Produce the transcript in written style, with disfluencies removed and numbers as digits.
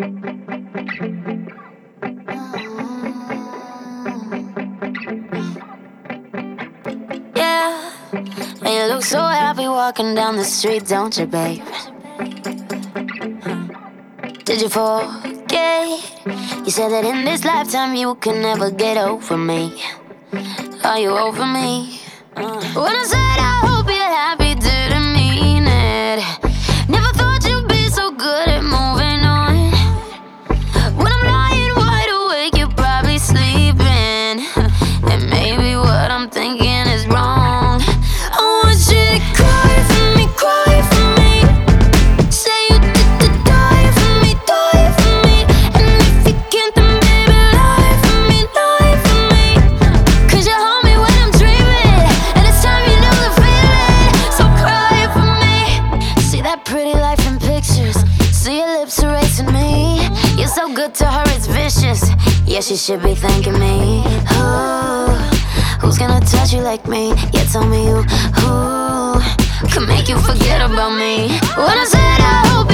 Yeah, and you look so happy walking down the street, don't you, babe? Did you forget? You said that in this lifetime you can never get over me. Are you over me? When I said I hope you're happy, didn't mean it. Never thought you'd be so good at moving on. When I'm lying wide awake, you're probably sleeping. And maybe what I'm thinking is wrong. I want you to cry for me, cry for me. Say you did to die for me, die for me. And if you can't, then baby, lie for me, lie for me. Cause you hold me when I'm dreaming, and it's time you know the feeling. So cry for me. See that pretty life in pictures, see your lips erasing me. You're so good to her, it's vicious. Yeah, she should be thanking me. Who's gonna touch you like me? Yeah, tell me who could make you forget about me. When I said I hope